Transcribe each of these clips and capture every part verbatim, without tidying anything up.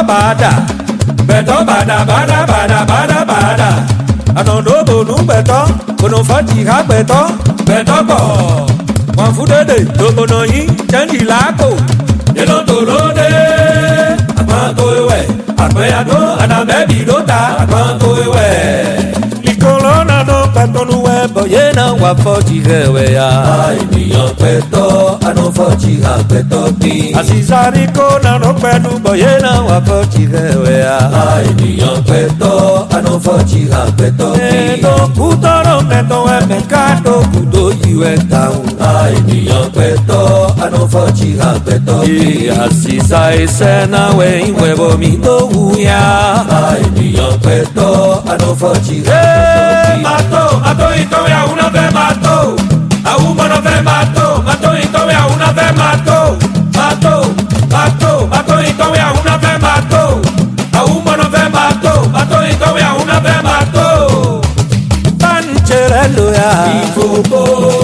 bada. Beto bada bada bada bada bada. Anondo bonu beto, bono fati ha beto, beto bo. Wan fudede, do bono yin, changi lako. Yeno tolode, akwanto ewe, akweado, anabebi dota, akwanto ewe. Likolo na no beto nuwe, boye na wafoti hewe ya. Ai miyan beto, ano foti ha beto bi. Asisari ko na no beto, boye na wafoti hewe ya. Ai miyan beto, ano foti ha beto bi. Edo kutoro beto e mekado kudo iwe taun. Ai miyan beto, ano foti ha beto bi. Asisa esena we inwebo mi do uya. Ai miyan beto, ano foti ha beto bi. Mato, mato ito ya una vez mato. A uno no ve mato, mato ito ya una vez mato. Mato, mato, mato ito ya una vez mato. A uno no ve mato, mato ito ya una vez mato. Pancherello ya. Ifobo.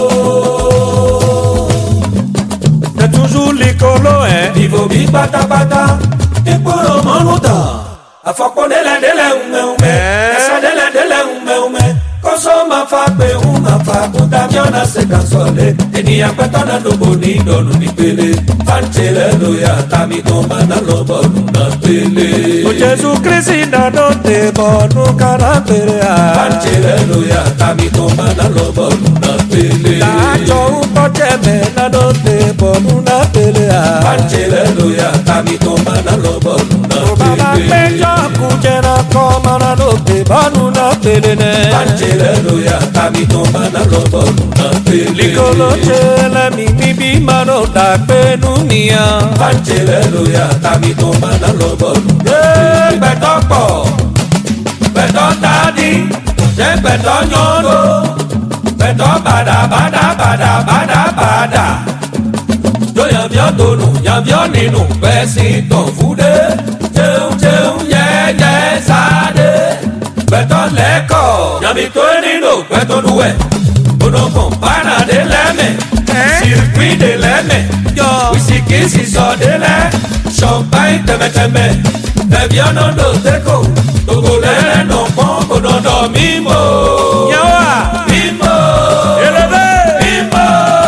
C'est toujours l'écolo, hein. Vivo bi pata pata. Eporo monuta. Afoko dele dele ume ume. Esa dele dele ume ume. Kosoma fa pe uma fa kuta miona se kansole. Eni apeta na lobo ni donu ni pele. Fanchele lo ya tami toma na lobo na pele. O Jesus Christ na no te bonu kana pere a. Fanchele lo ya tami toma na lobo na pele. Na cho upo cheme na no te bonu na pele a. Fanchele lo ya tami toma na lobo na Baba pele. peja kujena koma na no te bonu na pele ne. Fanchele lo ya tami toma na lobo na pele. Likolo chele mi mi bi mano da penu nia. Fanchele lo ya tami toma na lobo na Eh, pele. beto po, beto tadi, je beto nyono, beto bada bada bada bada bada. Yo ya vio tonu, ya vio ninu, besi ton fude. Cheun cheun ye ye sade. Beto leko, Yami to ninu, beto nuwe. Uno compana de leme, circuit de leme. yo. Whisky si so de le, champagne teme teme. Bebiano do teco, togolele no pompo no dormimo. Yawa, Mimo, eleve. mimo.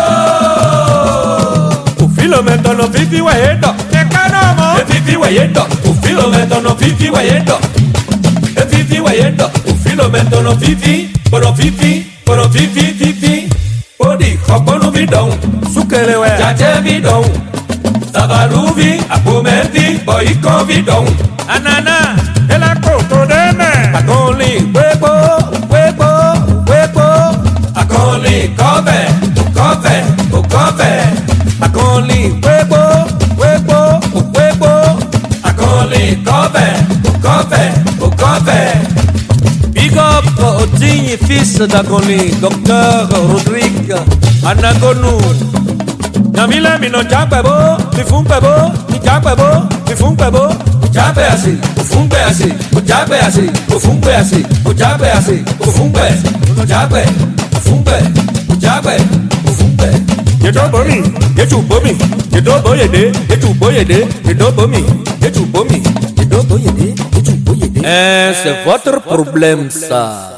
O filomento no vivi wedo, e canomo. E vivi wayendo, o filomento no vivi wayendo. E vivi wayendo, o filomento no vivi, pero vivi, pero vivi, vivi. Odi kokono bidon, Sukele we, jaje bidon. Savaluvi, apomenti, boyko bidon. anana, ela koto deme. Akoli, webo, webo, webo. Akoli, kove, kove, kove. Akoli, webo, webo, webo. Akoli, kove, kove, kove. Big up au digne fils d'Agoni, docteur Rodrigue Anagonu. Namile mi no japebo, mi fumpebo, mi japebo, mi fumpebo. Ujabe asi, ufumbe asi, ujabe asi, ufumbe asi, ujabe asi, ufumbe, ujabe, ufumbe, ujabe, ufumbe. Yedo bomi, yedu bomi, yedo boyede, yedu boyede, yedo bomi, yedu bomi, yedo boyede, yedu boyede. Eh, c'est votre problème ça.